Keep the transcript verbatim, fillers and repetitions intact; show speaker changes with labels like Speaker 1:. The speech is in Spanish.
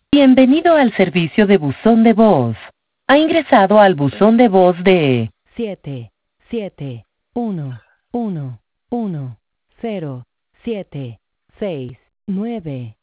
Speaker 1: Bienvenido al servicio de buzón de voz. Ha ingresado al buzón de voz de siete siete uno uno uno cero siete seis nueve.